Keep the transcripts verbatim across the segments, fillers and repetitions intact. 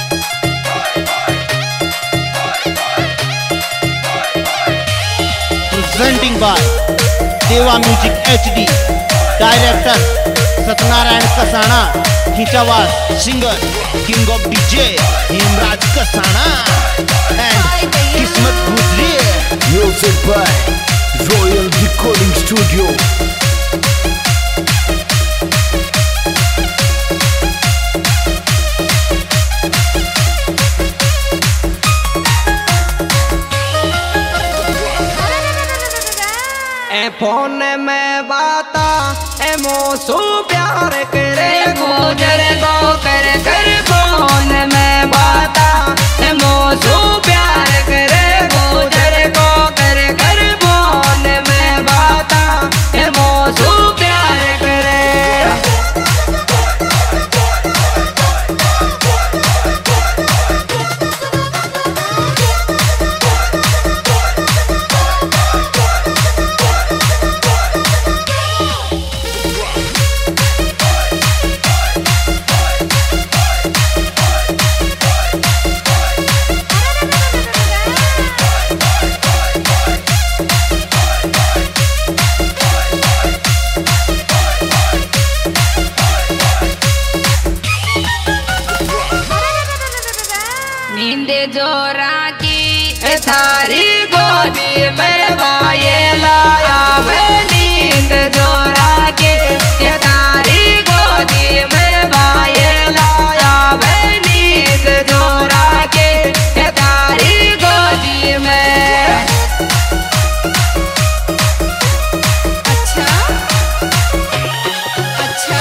Presenting by Deva Music H D. Director Satnarayan Kasana. Khicawaz singer King of D J Hemraj Kasana and Kismat Gujri. Music by Royal Recording Studio. Phone में बाता ए मोसू प्यार करे गुजर गो कर कर phone में बाता ए मोसू प्यार करे गुजर गो कर कर फोन में बाता ए मोसू प्यार करे जोरा की थारी गोदी में बाये लाया वे नींद जोरा की थारी गोदी में बाये लाया वे नींद जोरा की थारी गोदी में। अच्छा अच्छा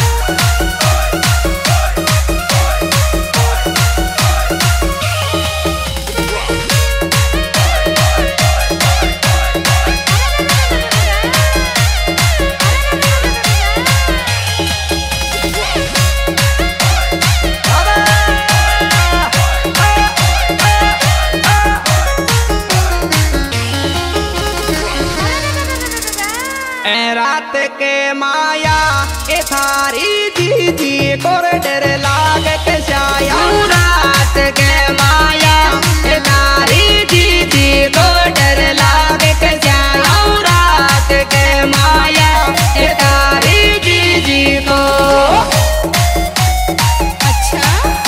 रात के माया ए थारी जी जी कोर डर लाग के छाया रात के माया ए थारी जी जी को डर लाग के छाया रात के माया ए थारी जी जी को। अच्छा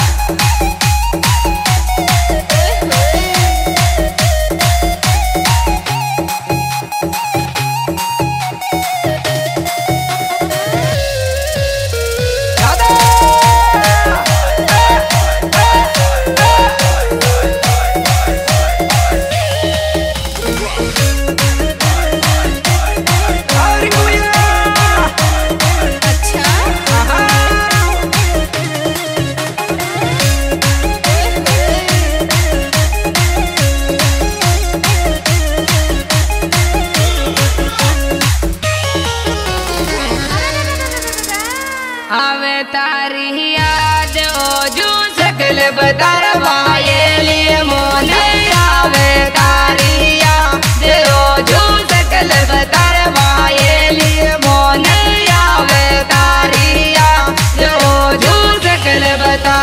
आवे तारी याद ओ जू सकल बदर वाये लिए मोन आवे तारी याद ओ जू सकल बदर वाये लिए मोन आवे तारी याद ओ जू सकल बता।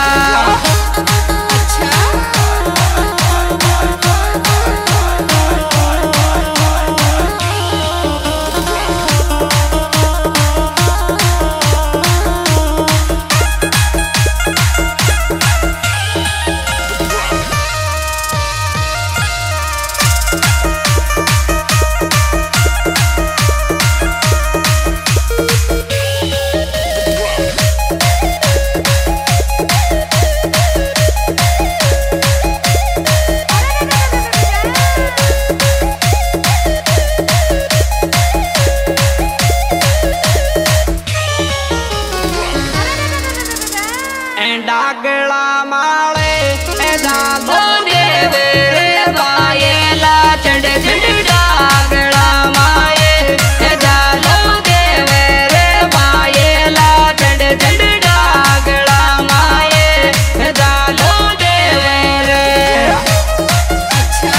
डागला माले डालो ने रे बाये ला चढ़ चढ़ डागला माये डालो दे रे बाये ला चढ़ चढ़ डागला माये डालो दे रे। अच्छा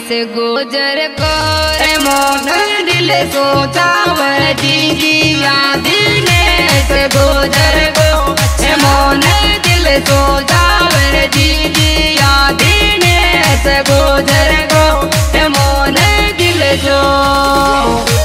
से गुजर को ए मोन दिल सोचावे जीजिया दिनेश गुजर को ए मोन दिल सोचावे जीजिया दिनेश गुजर को ए मोन दिल सो